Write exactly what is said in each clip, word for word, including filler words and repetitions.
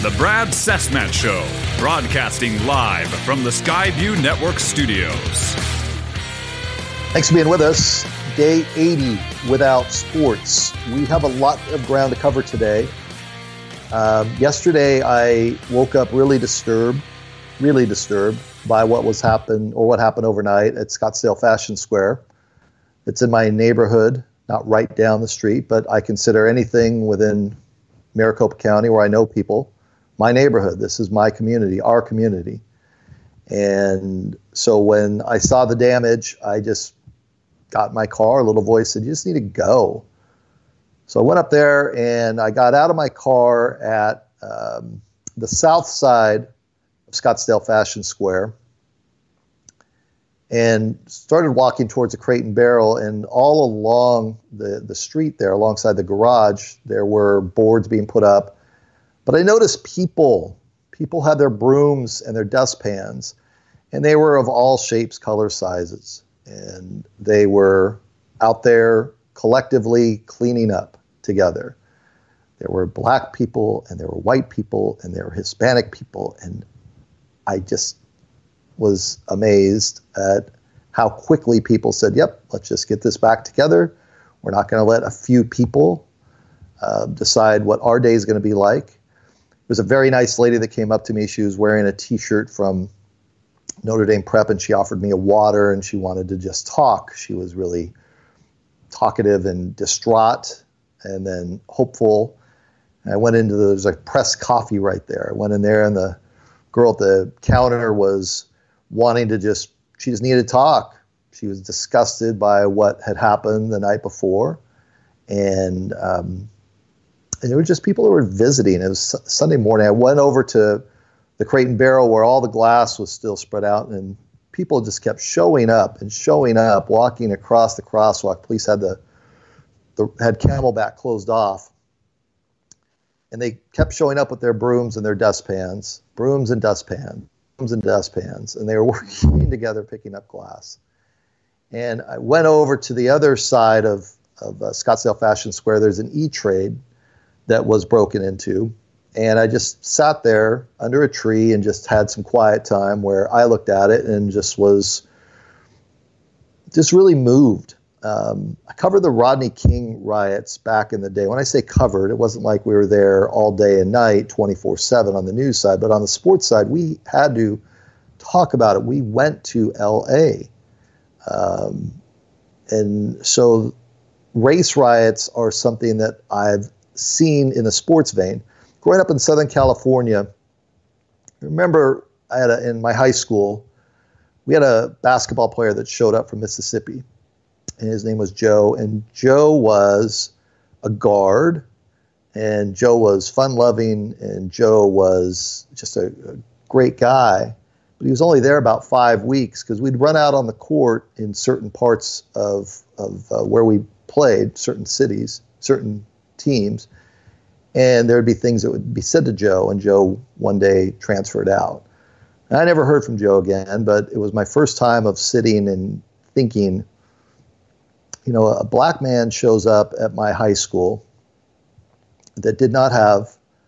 The Brad Cessmat Show, broadcasting live from the Skyview Network studios. Thanks for being with us. Day eighty without sports. We have a lot of ground to cover today. Um, yesterday, I woke up really disturbed, really disturbed by what was happened or what happened overnight at Scottsdale Fashion Square. It's in my neighborhood, not right down the street, but I consider anything within Maricopa County where I know people my neighborhood. This is my community, our community. And so when I saw the damage, I just got in my car. A little voice said, "You just need to go." So I went up there and I got out of my car at um, the south side of Scottsdale Fashion Square and started walking towards the Crate and Barrel. And all along the, the street there, alongside the garage, there were boards being put up. But I noticed people, people had their brooms and their dustpans, and they were of all shapes, colors, sizes. And they were out there collectively cleaning up together. There were black people, and there were white people, and there were Hispanic people. And I just was amazed at how quickly people said, yep, let's just get this back together. We're not going to let a few people uh, decide what our day is going to be like. There was a very nice lady that came up to me. She was wearing a T-shirt from Notre Dame Prep, and she offered me a water, and she wanted to just talk. She was really talkative and distraught and then hopeful. And I went into the, there's a pressed coffee right there. I went in there, and the girl at the counter was wanting to just, she just needed to talk. She was disgusted by what had happened the night before. And, um, and there were just people who were visiting. It was Sunday morning. I went over to the Crate and Barrel where all the glass was still spread out, and people just kept showing up and showing up, walking across the crosswalk. Police had the, the had Camelback closed off, and they kept showing up with their brooms and their dustpans, brooms and dustpans, brooms and dustpans, and they were working together picking up glass. And I went over to the other side of of uh, Scottsdale Fashion Square. There's an E-Trade that was broken into. And I just sat there under a tree and just had some quiet time where I looked at it and just was just really moved. Um, I covered the Rodney King riots back in the day. When I say covered, it wasn't like we were there all day and night, twenty-four seven on the news side. But on the sports side, we had to talk about it. We went to L A. Um, and so race riots are something that I've seen in the sports vein. Growing up in Southern California, I remember I had a, in my high school, we had a basketball player that showed up from Mississippi, and his name was Joe. And Joe was a guard, and Joe was fun-loving, and Joe was just a, a great guy. But he was only there about five weeks because we'd run out on the court in certain parts of, of uh, where we played, certain cities, certain teams. And there would be things that would be said to Joe, and Joe one day transferred out. And I never heard from Joe again, but it was my first time of sitting and thinking, you know, a black man shows up at my high school that did not have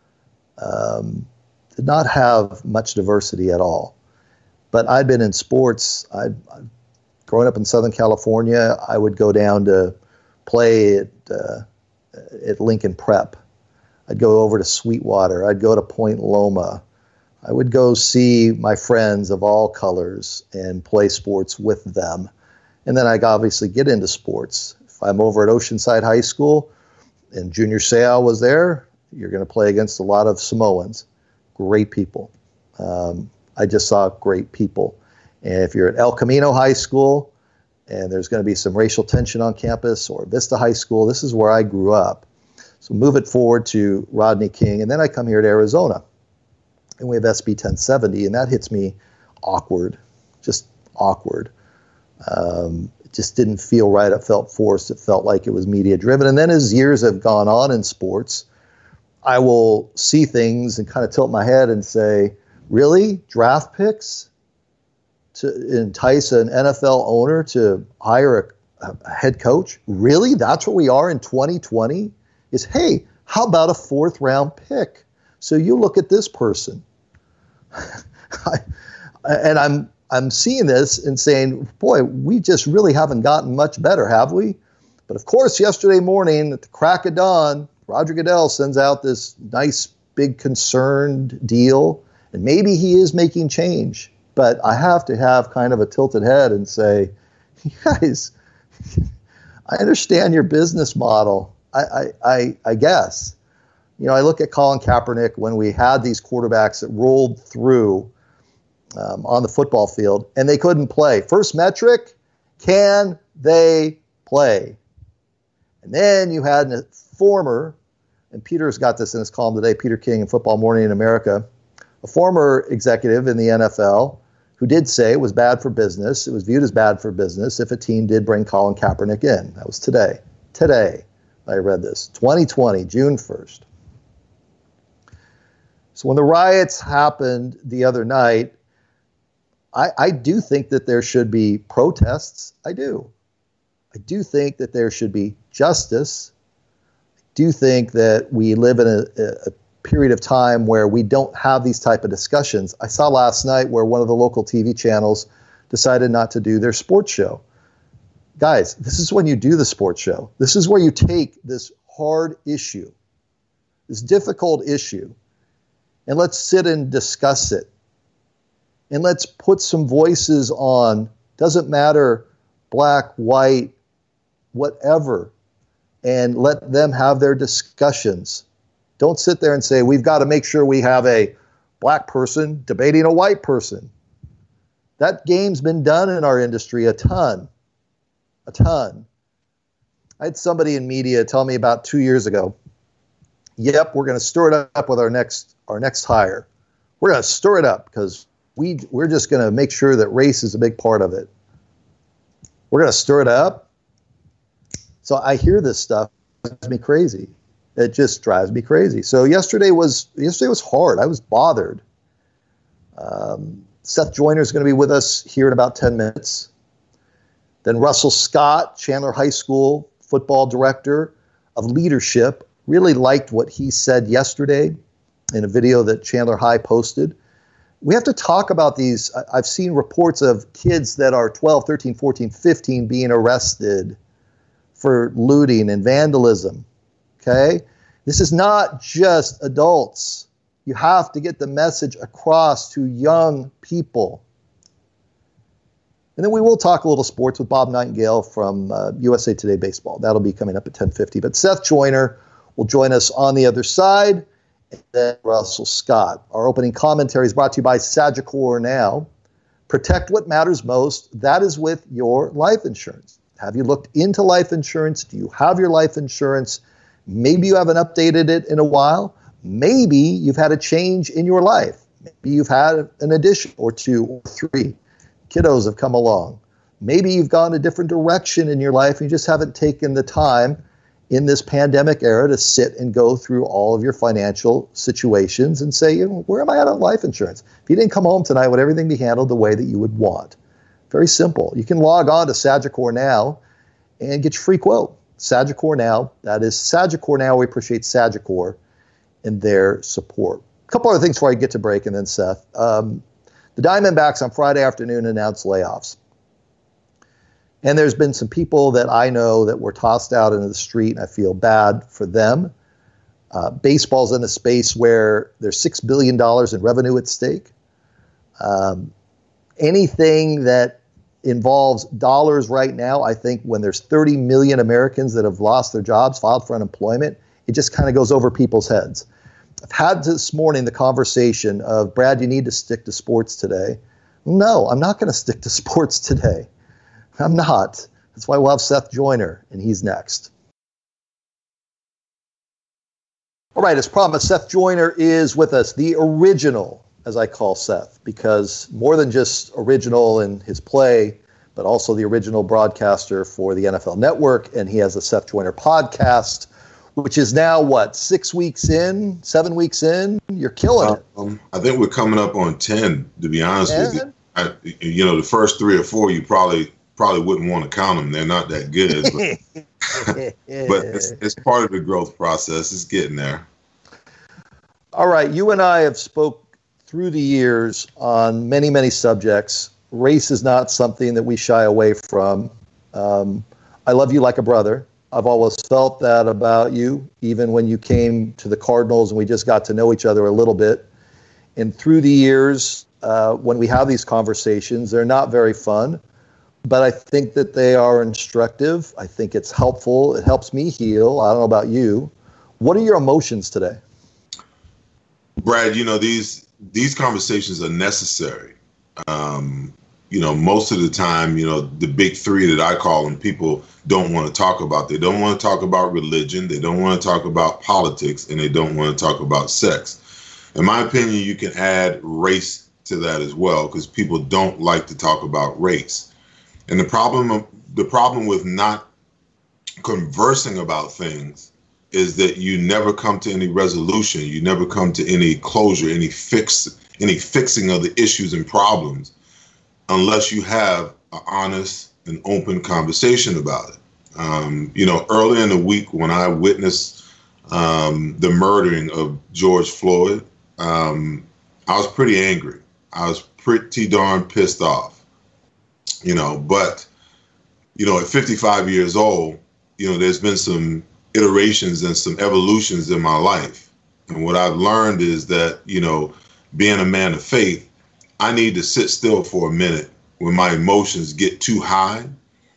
um, did not have much diversity at all. But I'd been in sports. I'd, I'd growing up in Southern California, I would go down to play at uh, at Lincoln Prep. I'd go over to Sweetwater. I'd go to Point Loma. I would go see my friends of all colors and play sports with them. And then I'd obviously get into sports. If I'm over at Oceanside High School and Junior Seau was there, you're going to play against a lot of Samoans. Great people. Um, I just saw great people. And if you're at El Camino High School and there's going to be some racial tension on campus, or Vista High School, this is where I grew up. So move it forward to Rodney King, and then I come here to Arizona, and we have S B ten seventy, and that hits me awkward, just awkward. Um, it just didn't feel right. It felt forced. It felt like it was media-driven. And then as years have gone on in sports, I will see things and kind of tilt my head and say, really? Draft picks to entice an N F L owner to hire a, a head coach? Really? That's what we are in twenty twenty? Is, hey, how about a fourth round pick? So you look at this person, I, and I'm I'm seeing this and saying, boy, we just really haven't gotten much better, have we? But of course, yesterday morning at the crack of dawn, Roger Goodell sends out this nice, big, concerned deal. And maybe he is making change. But I have to have kind of a tilted head and say, you guys, I understand your business model. I, I, I, I guess. You know, I look at Colin Kaepernick when we had these quarterbacks that rolled through um, on the football field and they couldn't play. First metric, can they play? And then you had a former, and Peter's got this in his column today, Peter King in Football Morning in America, a former executive in the N F L who did say it was bad for business. It was viewed as bad for business if a team did bring Colin Kaepernick in. That was today. Today, I read this. twenty twenty, June first. So when the riots happened the other night, I, I do think that there should be protests. I do. I do think that there should be justice. I do think that we live in a, a period of time where we don't have these type of discussions. I saw last night where one of the local T V channels decided not to do their sports show. Guys, this is when you do the sports show. This is where you take this hard issue, this difficult issue, and let's sit and discuss it. And let's put some voices on, doesn't matter, black, white, whatever, and let them have their discussions. Don't sit there and say, we've got to make sure we have a black person debating a white person. That game's been done in our industry a ton, a ton. I had somebody in media tell me about two years ago, yep, we're going to stir it up with our next our next hire. We're going to stir it up because we, we're just going to make sure that race is a big part of it. We're going to stir it up. So I hear this stuff, it drives me crazy. It just drives me crazy. So yesterday was yesterday was hard. I was bothered. Um, Seth Joyner is going to be with us here in about ten minutes. Then Russell Scott, Chandler High School football director of leadership, really liked what he said yesterday in a video that Chandler High posted. We have to talk about these. I've seen reports of kids that are twelve, thirteen, fourteen, fifteen being arrested for looting and vandalism, okay? This is not just adults. You have to get the message across to young people. And then we will talk a little sports with Bob Nightingale from uh, U S A Today Baseball. That'll be coming up at ten fifty. But Seth Joyner will join us on the other side, and then Russell Scott. Our opening commentary is brought to you by Sagicor Now. Protect what matters most. That is with your life insurance. Have you looked into life insurance? Do you have your life insurance? Maybe you haven't updated it in a while. Maybe you've had a change in your life. Maybe you've had an addition or two or three. Kiddos have come along. Maybe you've gone a different direction in your life and you just haven't taken the time in this pandemic era to sit and go through all of your financial situations and say, you know, where am I at on life insurance? If you didn't come home tonight, would everything be handled the way that you would want? Very simple. You can log on to Sagicor Now and get your free quote. Sagicor Now. That is Sagicor Now. We appreciate Sagicor and their support. A couple other things before I get to break and then Seth. Um, the Diamondbacks on Friday afternoon announced layoffs. And there's been some people that I know that were tossed out into the street, and I feel bad for them. Uh, baseball's in a space where there's six billion dollars in revenue at stake. Um, anything that involves dollars right now, I think when there's thirty million Americans that have lost their jobs, filed for unemployment, it just kind of goes over people's heads. I've had this morning the conversation of, Brad, you need to stick to sports today. No, I'm not going to stick to sports today. I'm not. That's why we'll have Seth Joyner, and he's next. All right, as promised, Seth Joyner is with us, the original, as I call Seth, because more than just original in his play, but also the original broadcaster for the N F L Network, and he has a Seth Joyner podcast, which is now, what, six weeks in, seven weeks in? You're killing it. Um, I think we're coming up on ten, to be honest ten? with you. I, you know, the first three or four, you probably probably wouldn't want to count them. They're not that good. But, but it's, it's part of the growth process. It's getting there. All right, you and I have spoke through the years on many, many subjects. Race is not something that we shy away from. Um, I love you like a brother. I've always felt that about you, even when you came to the Cardinals and we just got to know each other a little bit. And through the years, uh, when we have these conversations, they're not very fun, but I think that they are instructive. I think it's helpful. It helps me heal. I don't know about you. What are your emotions today? Brad, you know, these these conversations are necessary. Um, you know, most of the time, you know, the big three that I call them, people don't want to talk about. They don't want to talk about religion. They don't want to talk about politics, and they don't want to talk about sex. In my opinion, you can add race to that as well, because people don't like to talk about race. And the problem, the problem with not conversing about things is that you never come to any resolution. You never come to any closure, any fix, any fixing of the issues and problems, unless you have an honest and open conversation about it. Um, you know, early in the week when I witnessed um, the murdering of George Floyd, um, I was pretty angry. I was pretty darn pissed off, you know, but, you know, at fifty-five years old, you know, there's been some iterations and some evolutions in my life. And what I've learned is that, you know, being a man of faith, I need to sit still for a minute when my emotions get too high.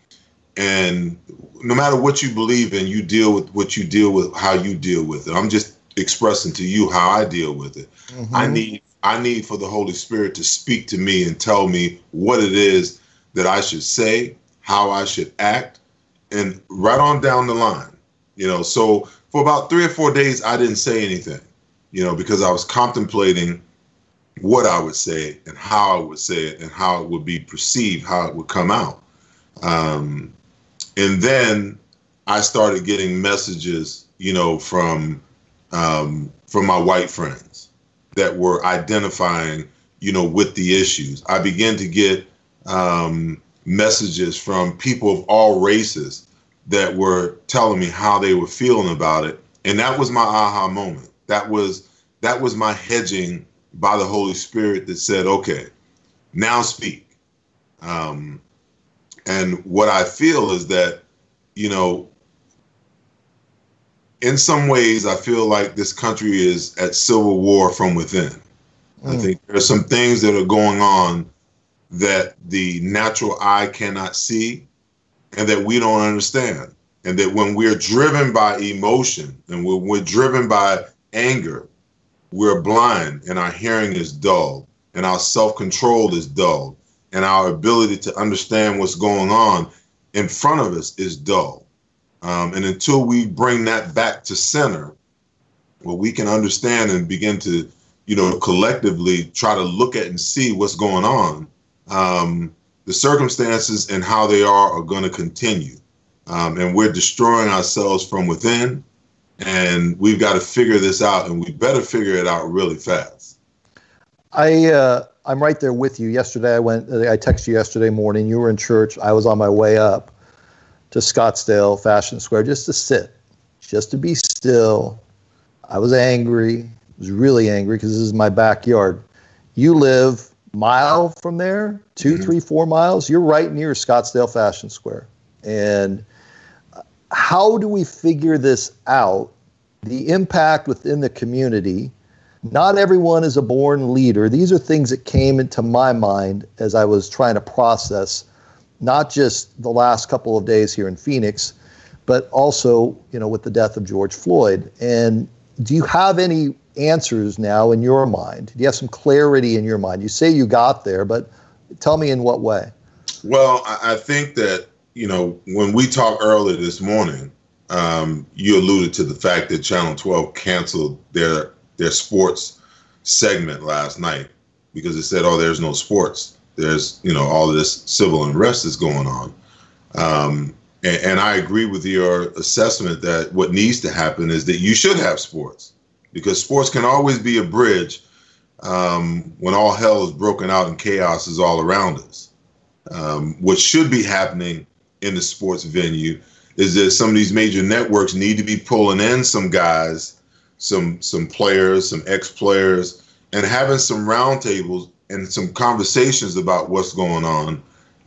And no matter what you believe in, you deal with what you deal with, how you deal with it. I'm just expressing to you how I deal with it. Mm-hmm. I need I need for the Holy Spirit to speak to me and tell me what it is that I should say, how I should act, and right on down the line. You know, so for about three or four days, I didn't say anything, you know, because I was contemplating what I would say and how I would say it and how it would be perceived, how it would come out. Um, and then I started getting messages, you know, from um, from my white friends that were identifying, you know, with the issues. I began to get um, messages from people of all races that were telling me how they were feeling about it. And that was my aha moment. That was that was my hedging by the Holy Spirit that said, okay, now speak. Um, and what I feel is that, you know, in some ways, I feel like this country is at civil war from within. Mm. I think there are some things that are going on that the natural eye cannot see and that we don't understand. And that when we're driven by emotion and when we're driven by anger, we're blind and our hearing is dull and our self-control is dull and our ability to understand what's going on in front of us is dull. Um, and until we bring that back to center, where we can understand and begin to, you know, collectively try to look at and see what's going on, um, the circumstances and how they are are going to continue. Um, and we're destroying ourselves from within, and we've got to figure this out, and we better figure it out really fast. I, uh, I'm right there with you. Yesterday, I went, I texted you yesterday morning. You were in church. I was on my way up to Scottsdale Fashion Square just to sit, just to be still. I was angry. I was really angry because this is my backyard. You live a mile from there, two, mm-hmm. three, four miles. You're right near Scottsdale Fashion Square. And how do we figure this out? The impact within the community. Not everyone is a born leader. These are things that came into my mind as I was trying to process not just the last couple of days here in Phoenix, but also, you know, with the death of George Floyd. And do you have any answers now in your mind? Do you have some clarity in your mind? You say you got there, but tell me in what way. Well, I think that, you know, when we talked earlier this morning, um, you alluded to the fact that Channel twelve canceled their their sports segment last night because it said, oh, there's no sports. There's, you know, all of this civil unrest is going on. Um, and, and I agree with your assessment that what needs to happen is that you should have sports, because sports can always be a bridge um, when all hell is broken out and chaos is all around us. Um, what should be happening in the sports venue is that some of these major networks need to be pulling in some guys some some players, some ex-players, and having some roundtables and some conversations about what's going on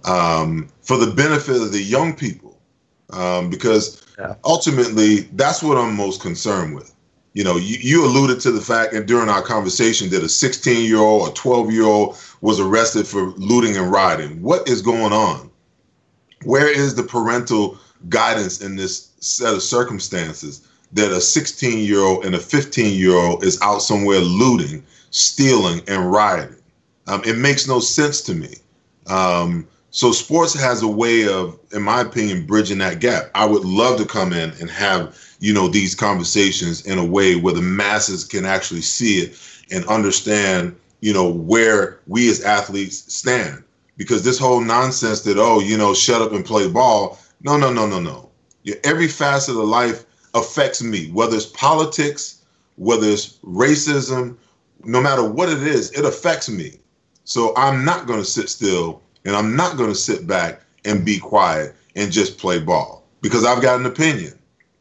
um, for the benefit of the young people, um, because yeah. ultimately that's what I'm most concerned with. You know, you, you alluded to the fact, and during our conversation, that a sixteen-year-old or twelve-year-old was arrested for looting and rioting. What is going on? Where is the parental guidance in this set of circumstances that a sixteen-year-old and a fifteen-year-old is out somewhere looting, stealing, and rioting? Um, it makes no sense to me. Um, so sports has a way of, in my opinion, bridging that gap. I would love to come in and have, you know, these conversations in a way where the masses can actually see it and understand, you know, where we as athletes stand. Because this whole nonsense that, oh, you know, shut up and play ball. No, no, no, no, no. Yeah, every facet of life affects me, whether it's politics, whether it's racism, no matter what it is, it affects me. So I'm not going to sit still, and I'm not going to sit back and be quiet and just play ball, because I've got an opinion.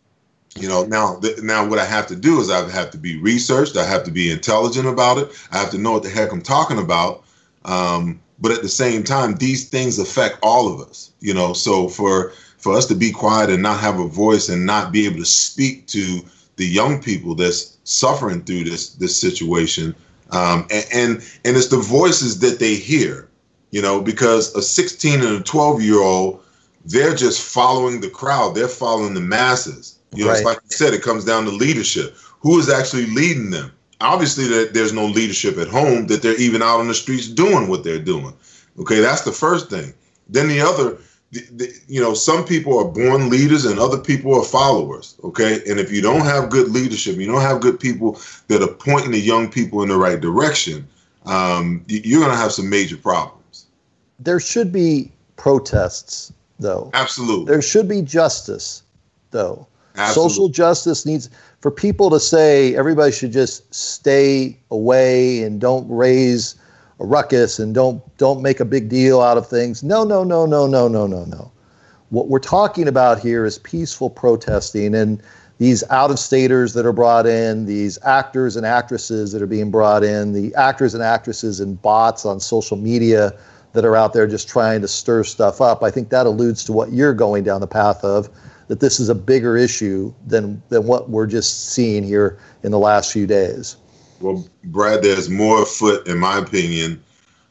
You know, now, th- now what I have to do is I have to be researched. I have to be intelligent about it. I have to know what the heck I'm talking about. Um, but at the same time, these things affect all of us, you know, so for for us to be quiet and not have a voice and not be able to speak to the young people that's suffering through this this situation. Um, and, and and it's the voices that they hear, you know, because a sixteen and a twelve year old, they're just following the crowd. They're following the masses. You know, right. It's like you said, it comes down to leadership. Who is actually leading them? Obviously, there's no leadership at home, that they're even out on the streets doing what they're doing. OK, that's the first thing. Then the other, the, the, you know, some people are born leaders and other people are followers. OK, and if you don't have good leadership, you don't have good people that are pointing the young people in the right direction, um, you're going to have some major problems. There should be protests, though. Absolutely. There should be justice, though. Absolutely. Social justice needs for people to say everybody should just stay away and don't raise a ruckus and don't don't make a big deal out of things. No, no, no, no, no, no, no, no. What we're talking about here is peaceful protesting, and these out-of-staters that are brought in, these actors and actresses that are being brought in, the actors and actresses and bots on social media that are out there just trying to stir stuff up. I think that alludes to what you're going down the path of, that this is a bigger issue than than what we're just seeing here in the last few days. Well, Brad, there's more afoot, in my opinion,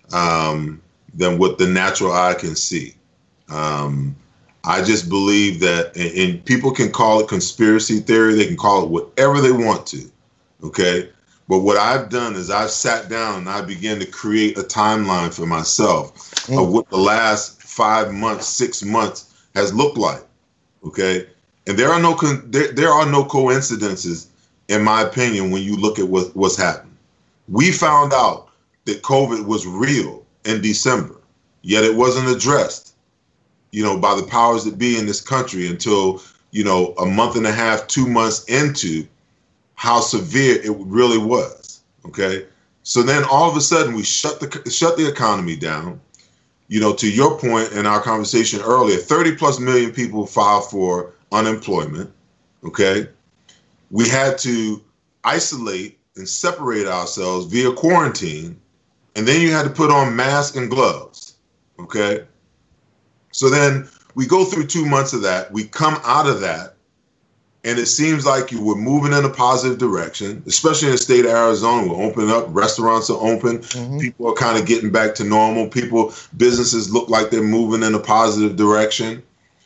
um, than what the natural eye can see. Um, I just believe that, and, and people can call it conspiracy theory. They can call it whatever they want to, okay? But what I've done is I've sat down and I began to create a timeline for myself mm. of what the last five months, six months has looked like. Okay, and there are no con- there, there are no coincidences, in my opinion, when you look at what, what's happened. We found out that COVID was real in December, yet it wasn't addressed, you know, by the powers that be in this country until, you know, a month and a half, two months into how severe it really was. Okay, so then all of a sudden we shut the shut the economy down. You know, to your point in our conversation earlier, thirty plus million people filed for unemployment. OK, we had to isolate and separate ourselves via quarantine. And then you had to put on masks and gloves. OK, so then we go through two months of that. We come out of that. And it seems like you were moving in a positive direction, especially in the state of Arizona. We're opening up. Restaurants are open. Mm-hmm. People are kind of getting back to normal. People, businesses look like they're moving in a positive direction.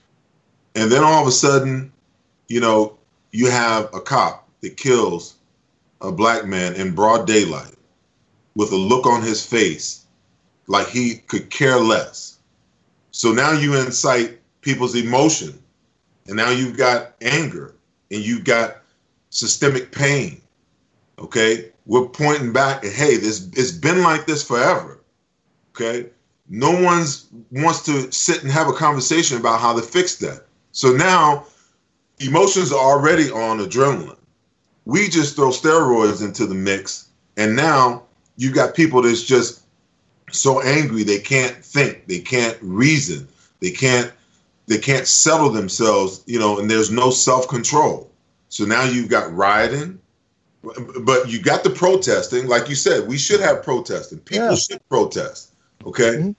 And then all of a sudden, you know, you have a cop that kills a black man in broad daylight with a look on his face like he could care less. So now you incite people's emotion. And now you've got anger. And you've got systemic pain, okay? We're pointing back at, hey, this it's been like this forever, okay? No one's wants to sit and have a conversation about how to fix that. So now emotions are already on adrenaline. We just throw steroids into the mix, and now you've got people that's just so angry they can't think, they can't reason, they can't They can't settle themselves, you know, and there's no self-control. So now you've got rioting, But you got the protesting. Like you said, we should have protesting. People yeah. should protest. Okay. Mm-hmm.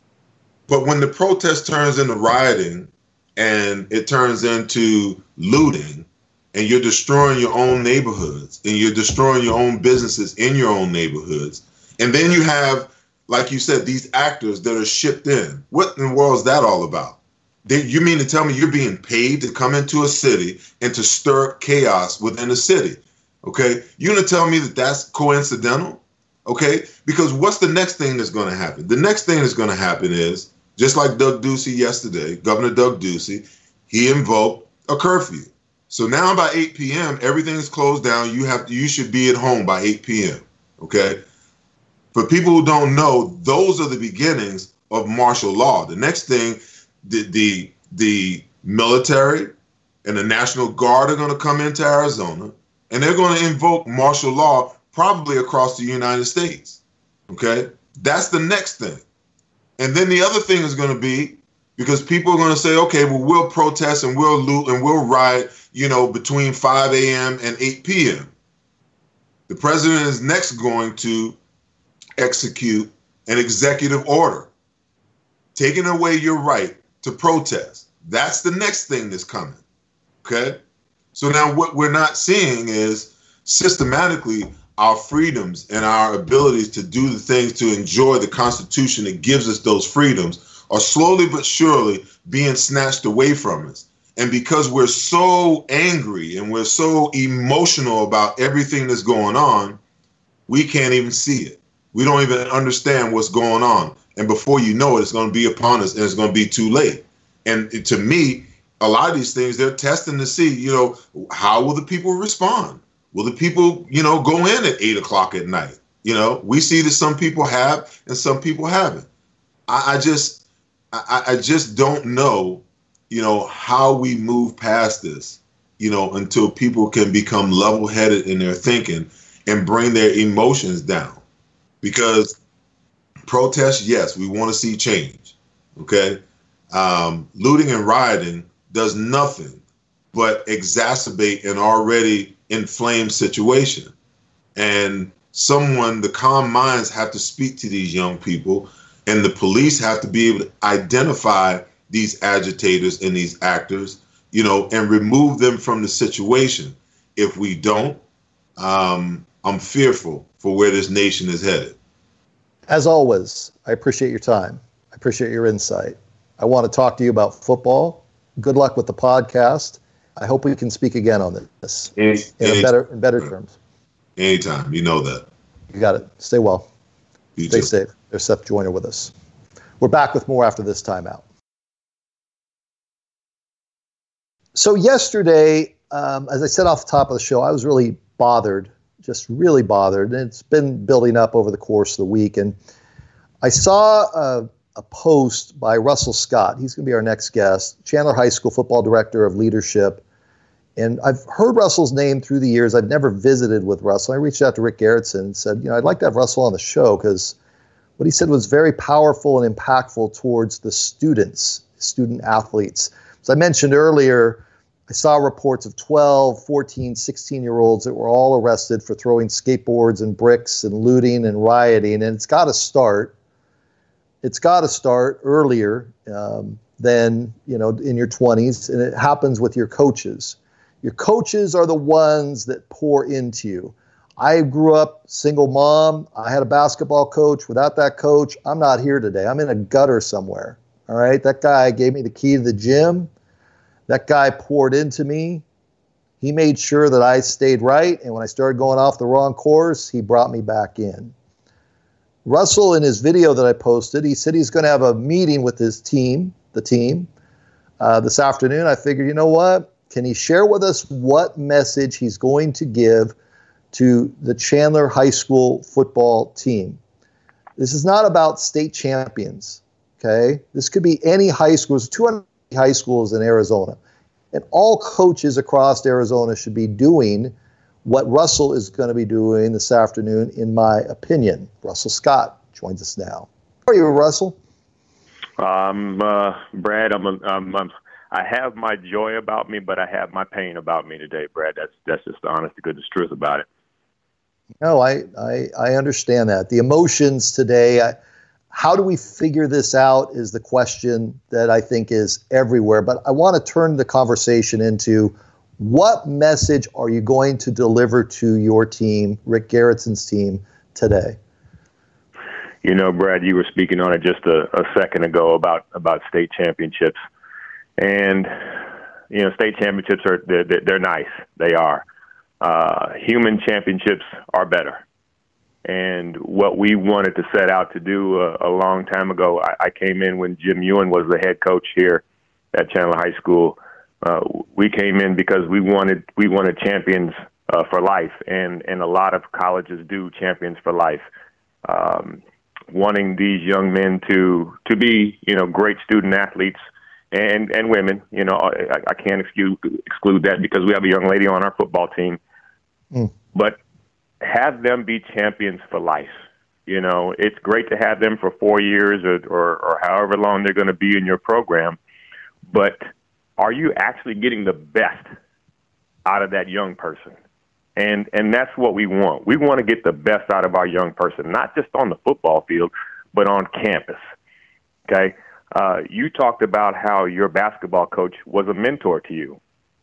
But when the protest turns into rioting and it turns into looting, and you're destroying your own neighborhoods and you're destroying your own businesses in your own neighborhoods, and then you have, like you said, these actors that are shipped in. What in the world is that all about? They, you mean to tell me you're being paid to come into a city and to stir chaos within a city? Okay, you're going to tell me that that's coincidental? Okay, because what's the next thing that's going to happen? The next thing that's going to happen is, just like Doug Ducey yesterday, Governor Doug Ducey, he invoked a curfew. So now by eight p.m., everything is closed down. You have to, you should be at home by eight p.m., okay? For people who don't know, those are the beginnings of martial law. The next thing, the the, the military and the National Guard are going to come into Arizona, and they're going to invoke martial law probably across the United States, okay? That's the next thing. And then the other thing is going to be, because people are going to say, okay, well, we'll protest and we'll loot and we'll riot, you know, between five a.m. and eight p.m. The president is next going to execute an executive order, taking away your right to protest. That's the next thing that's coming, okay? So now what we're not seeing is systematically our freedoms and our abilities to do the things to enjoy the Constitution that gives us those freedoms are slowly but surely being snatched away from us. And because we're so angry and we're so emotional about everything that's going on, we can't even see it. We don't even understand what's going on. And before you know it, it's going to be upon us and it's going to be too late. And to me, a lot of these things, they're testing to see, you know, how will the people respond? Will the people, you know, go in at eight o'clock at night? You know, we see that some people have and some people haven't. I, I just, I, I just don't know, you know, how we move past this, you know, until people can become level-headed in their thinking and bring their emotions down. Because protest, yes, we want to see change. Okay, um, looting and rioting does nothing but exacerbate an already inflamed situation. And someone, the calm minds have to speak to these young people, and the police have to be able to identify these agitators and these actors, you know, and remove them from the situation. If we don't, um, I'm fearful for where this nation is headed. As always, I appreciate your time. I appreciate your insight. I want to talk to you about football. Good luck with the podcast. I hope we can speak again on this Any, in a better in better terms. Anytime. You know that. You got it. Stay well. You Stay too. safe. There's Seth Joyner with us. We're back with more after this timeout. So yesterday, um, as I said off the top of the show, I was really bothered, just really bothered. And it's been building up over the course of the week. And I saw a, a post by Russell Scott. He's going to be our next guest, Chandler High School football director of leadership. And I've heard Russell's name through the years. I've never visited with Russell. I reached out to Rick Garrettson and said, you know, I'd like to have Russell on the show because what he said was very powerful and impactful towards the students, student athletes. As I mentioned earlier, I saw reports of twelve, fourteen, sixteen-year-olds that were all arrested for throwing skateboards and bricks and looting and rioting. And it's got to start. It's got to start earlier um, than, you know, in your twenties. And it happens with your coaches. Your coaches are the ones that pour into you. I grew up single mom. I had a basketball coach. Without that coach, I'm not here today. I'm in a gutter somewhere. All right. That guy gave me the key to the gym. That guy poured into me. He made sure that I stayed right. And when I started going off the wrong course, he brought me back in. Russell, in his video that I posted, he said he's going to have a meeting with his team, the team, uh, this afternoon. I figured, you know what? Can he share with us what message he's going to give to the Chandler High School football team? This is not about state champions, okay? This could be any high school. There's two hundred high schools in Arizona. And all coaches across Arizona should be doing what Russell is going to be doing this afternoon, in my opinion. Russell Scott joins us now. How are you, Russell? Um, uh, Brad, I'm, a, I'm, I'm I have my joy about me, but I have my pain about me today, Brad. That's that's just the honest to goodness truth about it. No, I, I, I understand that. The emotions today, I, how do we figure this out is the question that I think is everywhere. But I want to turn the conversation into what message are you going to deliver to your team, Rick Garretson's team, today? You know, Brad, you were speaking on it just a, a second ago about, about state championships. And, you know, state championships are, they're, they're nice. They are. Uh, human championships are better. And what we wanted to set out to do a, a long time ago, I, I came in when Jim Ewan was the head coach here at Chandler High School. Uh, we came in because we wanted we wanted champions uh, for life, and, and a lot of colleges do champions for life. Um, wanting these young men to to be, you know, great student athletes and, and women. You know, I, I can't exclude, exclude that because we have a young lady on our football team. Mm. But have them be champions for life. You know, it's great to have them for four years or, or, or however long they're going to be in your program. But are you actually getting the best out of that young person? And and that's what we want. We want to get the best out of our young person, not just on the football field, but on campus. Okay? Uh, you talked about how your basketball coach was a mentor to you.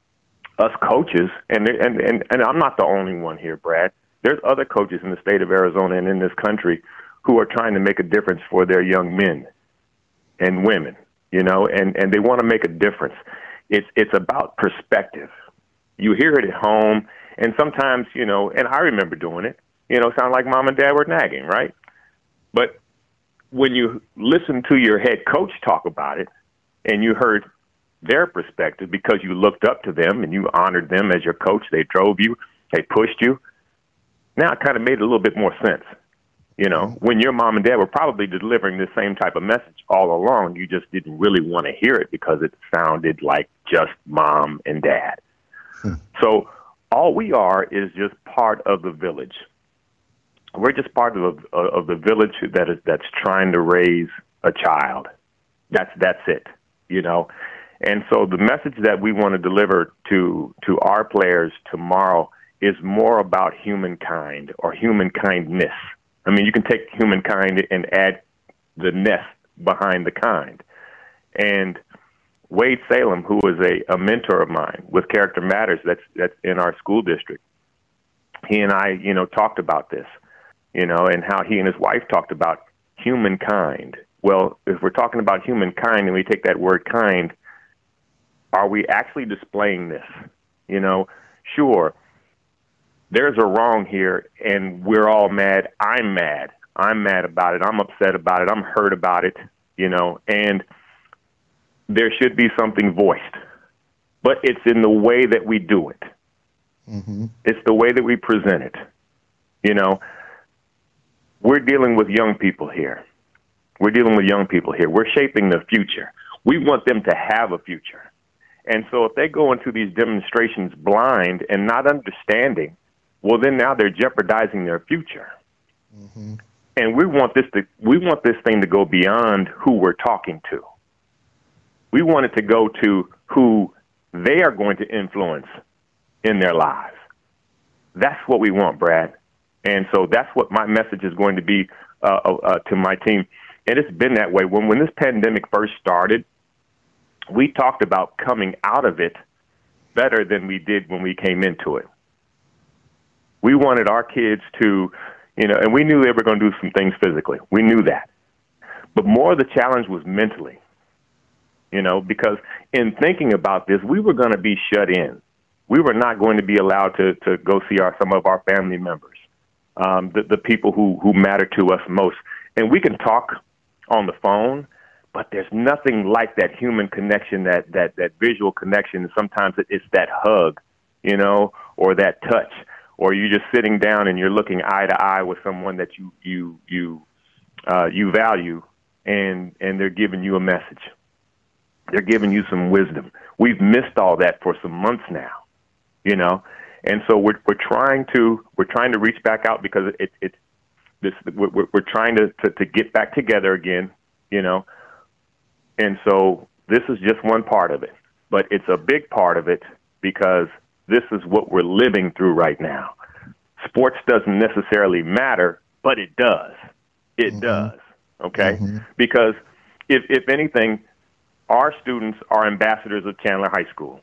Us coaches, and, and, and, and I'm not the only one here, Brad. There's other coaches in the state of Arizona and in this country who are trying to make a difference for their young men and women, you know, and, and they want to make a difference. It's it's about perspective. You hear it at home, and sometimes, you know, and I remember doing it, you know, sound like mom and dad were nagging, right? But when you listen to your head coach talk about it and you heard their perspective because you looked up to them and you honored them as your coach, they drove you, they pushed you. Now it kind of made a little bit more sense. You know, when your mom and dad were probably delivering the same type of message all along, you just didn't really want to hear it because it sounded like just mom and dad. Hmm. So all we are is just part of the village. We're just part of a, of the village that is that's trying to raise a child. That's that's it, you know. And so the message that we want to deliver to to our players tomorrow is more about humankind or human kindness. I mean, you can take humankind and add the ness behind the kind. And Wade Salem, who was a, a mentor of mine with Character Matters, that's that's in our school district, he and I, you know, talked about this, you know, and how he and his wife talked about humankind. Well, if we're talking about humankind and we take that word kind, are we actually displaying this? You know, sure, there's a wrong here, and we're all mad. I'm mad. I'm mad about it. I'm upset about it. I'm hurt about it, you know, and there should be something voiced. But it's in the way that we do it. Mm-hmm. It's the way that we present it. You know, we're dealing with young people here. We're dealing with young people here. We're shaping the future. We want them to have a future. And so if they go into these demonstrations blind and not understanding, well, then now they're jeopardizing their future. Mm-hmm. And we want this to we want this thing to go beyond who we're talking to. We want it to go to who they are going to influence in their lives. That's what we want, Brad. And so that's what my message is going to be uh, uh, to my team. And it's been that way. When when this pandemic first started, we talked about coming out of it better than we did when we came into it. We wanted our kids to, you know, and we knew they were going to do some things physically. We knew that. But more of the challenge was mentally, you know, because in thinking about this, we were going to be shut in. We were not going to be allowed to, to go see our some of our family members, um, the, the people who, who matter to us most. And we can talk on the phone, but there's nothing like that human connection, that, that, that visual connection. Sometimes it's that hug, you know, or that touch. Or you're just sitting down and you're looking eye to eye with someone that you you you uh, you value, and and they're giving you a message. They're giving you some wisdom. We've missed all that for some months now, you know, and so we're we're trying to we're trying to reach back out because it it this we're we're trying to, to to get back together again, you know, and so this is just one part of it, but it's a big part of it because this is what we're living through right now. sports doesn't necessarily matter, but it does. It mm-hmm. does, okay? Mm-hmm. Because if if anything, our students are ambassadors of Chandler High School,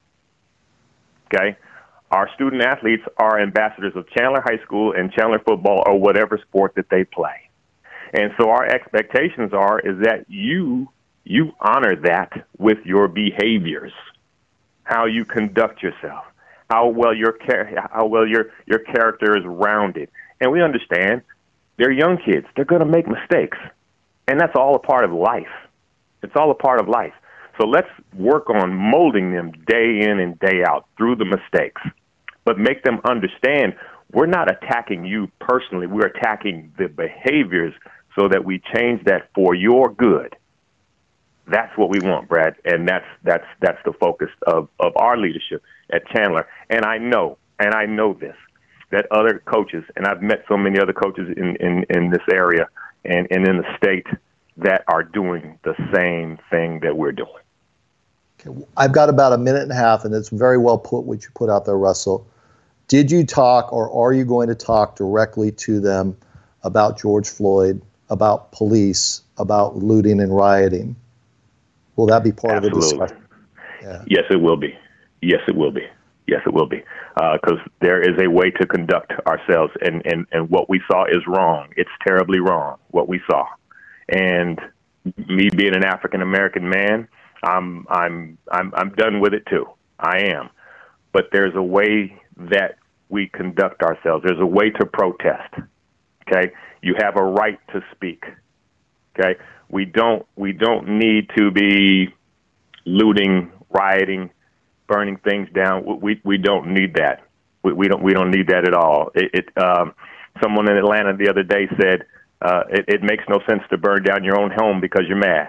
okay? Our student athletes are ambassadors of Chandler High School and Chandler football or whatever sport that they play. And so our expectations are is that you you honor that with your behaviors, how you conduct yourself, how well your how well your your character is rounded. And we understand they're young kids. They're going to make mistakes. And that's all a part of life. It's all a part of life. So let's work on molding them day in and day out through the mistakes, but make them understand we're not attacking you personally. We're attacking the behaviors so that we change that for your good. That's what we want, Brad, and that's that's that's the focus of, of our leadership at Chandler. And I know, and I know this, that other coaches, and I've met so many other coaches in, in, in this area and, and in the state that are doing the same thing that we're doing. Okay, I've got about a minute and a half, and it's very well put what you put out there, Russell. Did you talk, or are you going to talk directly to them about George Floyd, about police, about looting and rioting? Will that be part Absolutely. of the discussion? Yeah. Yes, it will be. Yes, it will be. Yes, it will be. Because uh, there is a way to conduct ourselves, and, and, and what we saw is wrong. It's terribly wrong, what we saw. And me being an African-American man, I'm, I'm, I'm, I'm done with it too. I am. But there's a way that we conduct ourselves. There's a way to protest. Okay? You have a right to speak. Okay? We don't we don't need to be looting, rioting, burning things down. We we don't need that. We, we don't we don't need that at all. It, it um, someone in Atlanta the other day said uh, it, it makes no sense to burn down your own home because you're mad.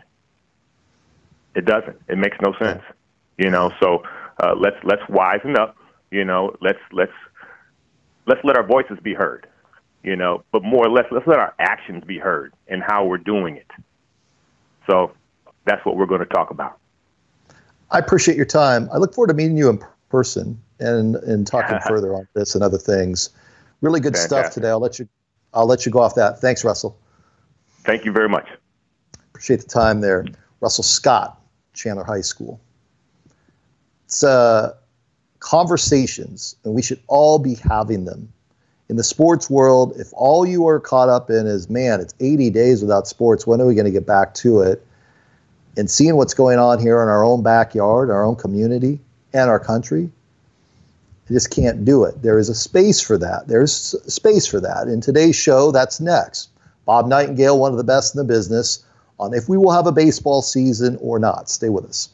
It doesn't. It makes no sense. You know. So uh, let's let's wisen up. You know. Let's let's let's let our voices be heard. You know. But more or less, let's let our actions be heard and how we're doing it. So that's what we're going to talk about. I appreciate your time. I look forward to meeting you in person and, and talking further on this and other things. Really good Fantastic. stuff today. I'll let you I'll let you go off that. Thanks, Russell. Thank you very much. Appreciate the time there. Russell Scott, Chandler High School. It's uh, conversations, and we should all be having them. In the sports world, if all you are caught up in is, man, it's eighty days without sports, when are we going to get back to it? And seeing what's going on here in our own backyard, our own community, and our country, you just can't do it. There is a space for that. There's space for that. In today's show, that's next. Bob Nightingale, one of the best in the business, on if we will have a baseball season or not. Stay with us.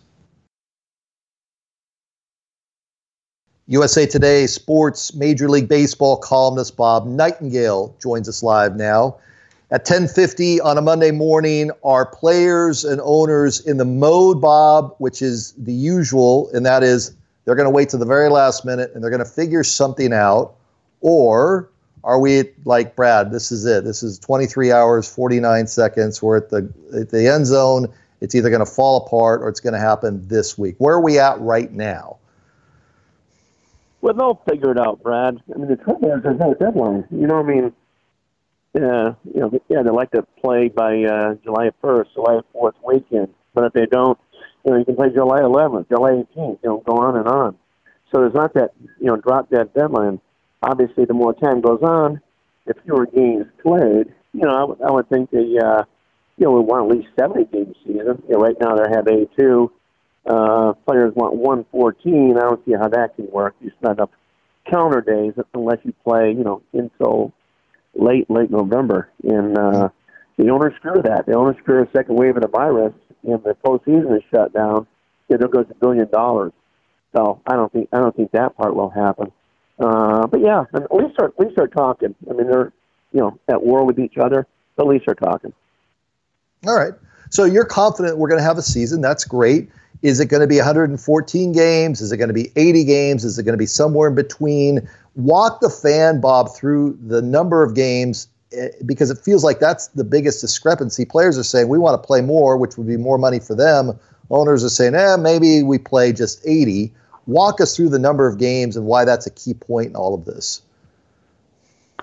U S A Today sports Major League Baseball columnist Bob Nightingale joins us live now. At ten fifty on a Monday morning, are players and owners in the mode, Bob, which is the usual, and that is they're going to wait to the very last minute and they're going to figure something out? Or are we like, Brad, this is it. This is twenty-three hours, forty-nine seconds. We're at the, at the end zone. It's either going to fall apart or it's going to happen this week. Where are we at right now? Well, they'll figure it out, Brad. I mean, the trouble is there's no deadline. You know what I mean? Yeah, you know, yeah, they like to play by uh, July first, July fourth weekend. But if they don't, you know, you can play July eleventh, July eighteenth, you know, go on and on. So there's not that, you know, drop dead deadline. Obviously, the more time goes on, the fewer games played. You know, I, w- I would think they, uh, you know, would want at least seventy game season. You know, right now they have eighty-two. Uh, players want one fourteen. I don't see how that can work. You spend up counter days unless you play, you know, until late, late November. And uh, the owners screw that. The owners screw a second wave of the virus, and the postseason is shut down. It goes a billion dollars. So I don't think I don't think that part will happen. Uh, but yeah, at least start at least start talking. I mean, they're you know at war with each other. But at least start talking. All right. So you're confident we're going to have a season. That's great. Is it going to be one hundred fourteen games? Is it going to be eighty games? Is it going to be somewhere in between? Walk the fan, Bob, through the number of games, because it feels like that's the biggest discrepancy. Players are saying we want to play more, which would be more money for them. Owners are saying, eh, maybe we play just eighty. Walk us through the number of games and why that's a key point in all of this.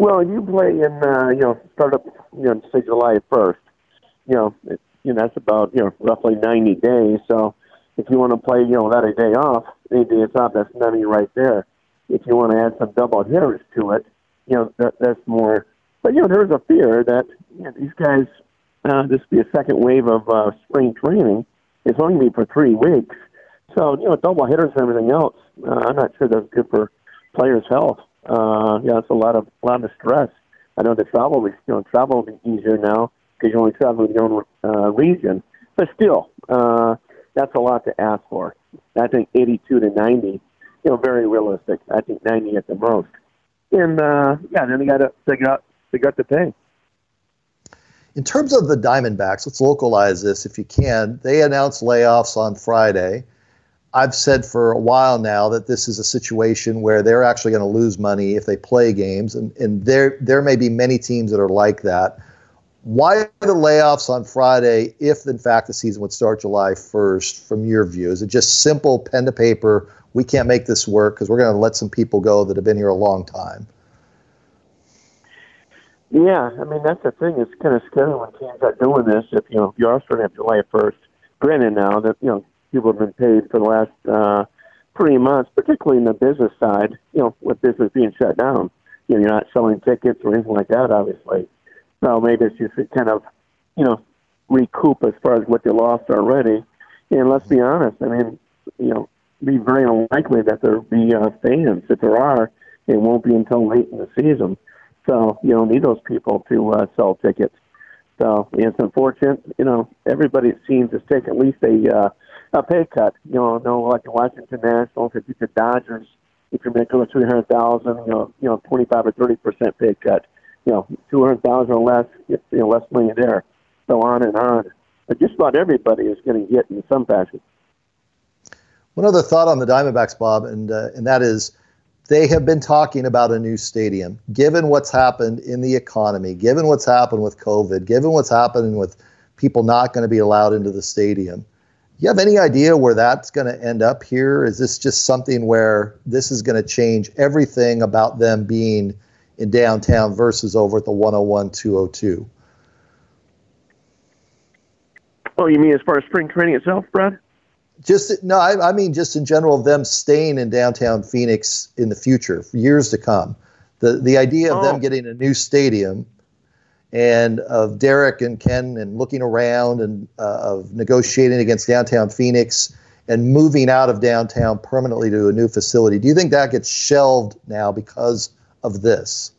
Well, you play in, uh, you know, start up, you know, say July first. You know, it, you know, that's about, you know, roughly ninety days. So if you want to play, you know, without a day off, any days off, that's ninety right there. If you want to add some double hitters to it, you know, that, that's more. But, you know, there's a fear that you know, these guys, uh, this will be a second wave of uh, spring training. It's only going to be for three weeks. So, you know, double hitters and everything else, uh, I'm not sure that's good for players' health. Uh, yeah, it's a lot of a lot of stress. I know the travel, you know, travel will be easier now because you only travel in your own uh, region. But still, uh, that's a lot to ask for. I think eighty-two to ninety, you know, very realistic. I think ninety at the most. And uh, yeah, then they got to figure out they got to pay. In terms of the Diamondbacks, let's localize this if you can. They announced layoffs on Friday. I've said for a while now that this is a situation where they're actually going to lose money if they play games, and, and there there may be many teams that are like that. Why the layoffs on Friday if, in fact, the season would start July first, from your view? Is it just simple pen to paper, we can't make this work because we're going to let some people go that have been here a long time? Yeah, I mean, that's the thing. It's kind of scary when teams are doing this. If, you know, if you are starting at July first, granted now that, you know, people have been paid for the last uh, three months, particularly in the business side, you know, with business being shut down. You know, you're not selling tickets or anything like that, obviously. So maybe it's just to kind of, you know, recoup as far as what they lost already. And let's be honest, I mean, you know, be very unlikely that there'll be uh, fans. If there are, it won't be until late in the season. So you don't need those people to uh, sell tickets. So it's unfortunate. You know, everybody seems to take at least a uh, a pay cut. You know, no, like the Washington Nationals, if you the Dodgers, if you're making three hundred thousand, you know, you know, twenty five or thirty percent pay cut. You know, two hundred thousand or less, you know, less money there. So on and on. But just about everybody is getting hit in some fashion. One other thought on the Diamondbacks, Bob, and uh, and that is, they have been talking about a new stadium. Given what's happened in the economy, given what's happened with COVID, given what's happening with people not going to be allowed into the stadium, do you have any idea where that's going to end up here? Is this just something where this is going to change everything about them being in downtown versus over at the one oh one, two oh two? Oh, you mean as far as spring training itself, Brad? Just no, I, I mean just in general of them staying in downtown Phoenix in the future, for years to come. The the idea of oh. them getting a new stadium, and of Derek and Ken and looking around and uh, of negotiating against downtown Phoenix and moving out of downtown permanently to a new facility. Do you think that gets shelved now because of this?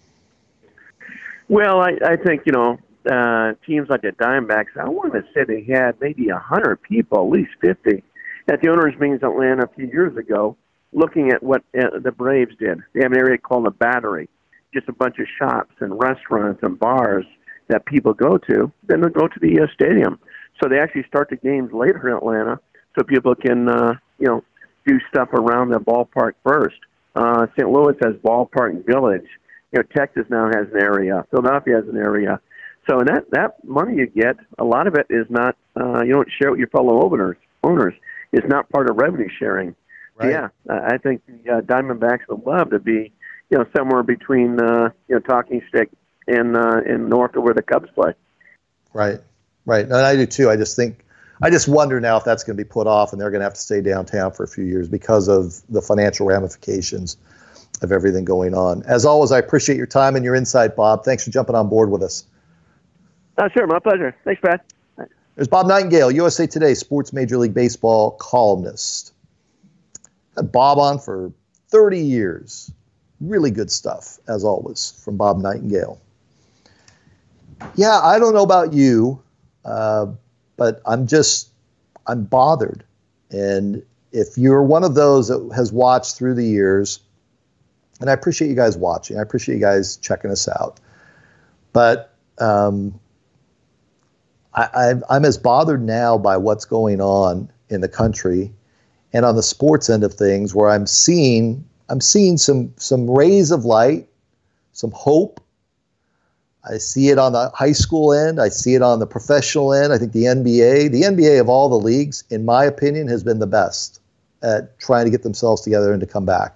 Well, I, I think, you know, uh, teams like the Diamondbacks, I want to say they had maybe one hundred people, at least fifty, at the owners' meetings in Atlanta a few years ago, looking at what uh, the Braves did. They have an area called the Battery, just a bunch of shops and restaurants and bars that people go to. Then they go to the uh, stadium. So they actually start the games later in Atlanta so people can, uh, you know, do stuff around the ballpark first. Uh, Saint Louis has Ballpark Village. You know, Texas now has an area. Philadelphia has an area. So in that, that money you get, a lot of it is not, uh, you don't share with your fellow owners. Owners. It's not part of revenue sharing. Right. Yeah, I think the uh, Diamondbacks would love to be, you know, somewhere between, uh, you know, Talking Stick and, uh, and north of where the Cubs play. Right, right. And I do too. I just think, I just wonder now if that's going to be put off and they're going to have to stay downtown for a few years because of the financial ramifications of everything going on. As always, I appreciate your time and your insight, Bob. Thanks for jumping on board with us. Oh, sure. My pleasure. Thanks, Brad. There's Bob Nightingale, U S A Today Sports Major League Baseball columnist. Had Bob on for thirty years. Really good stuff, as always, from Bob Nightingale. Yeah, I don't know about you, uh, but I'm just, I'm bothered. And if you're one of those that has watched through the years, and I appreciate you guys watching, I appreciate you guys checking us out, but um, I, I, I'm as bothered now by what's going on in the country and on the sports end of things, where I'm seeing I'm seeing some some rays of light, some hope. I see it on the high school end. I see it on the professional end. I think the N B A, the N B A of all the leagues, in my opinion, has been the best at trying to get themselves together and to come back.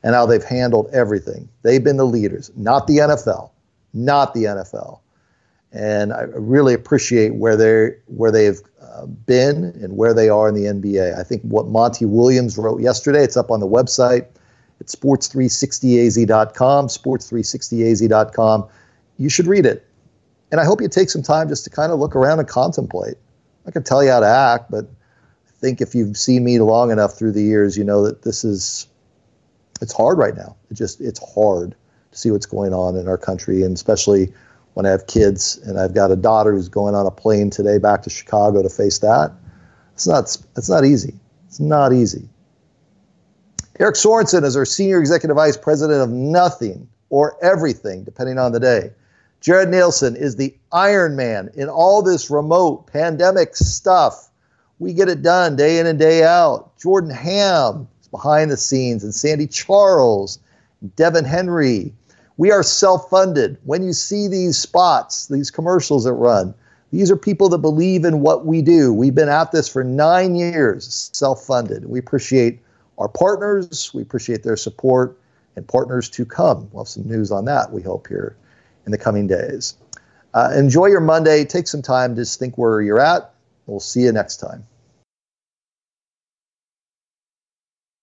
and how they've handled everything. They've been the leaders, not the N F L, not the N F L. And I really appreciate where they where they've uh, been and where they are in the N B A. I think what Monty Williams wrote yesterday, it's up on the website. It's sports three sixty a z dot com, sports three sixty a z dot com. You should read it. And I hope you take some time just to kind of look around and contemplate. I can tell you how to act, but I think if you've seen me long enough through the years, you know that this is, it's hard right now. It just, it's hard to see what's going on in our country, and especially when I have kids and I've got a daughter who's going on a plane today back to Chicago to face that. It's not, it's not easy. It's not easy. Eric Sorensen is our Senior Executive Vice President of Nothing or Everything, depending on the day. Jared Nielsen is the Iron Man in all this remote pandemic stuff. We get it done day in and day out. Jordan Ham is behind the scenes, and Sandy Charles, Devin Henry. We are self-funded. When you see these spots, these commercials that run, these are people that believe in what we do. We've been at this for nine years, self-funded. We appreciate our partners. We appreciate their support, and partners to come. We'll have some news on that, we hope, here in the coming days. Uh, enjoy your Monday. Take some time to just think where you're at. We'll see you next time.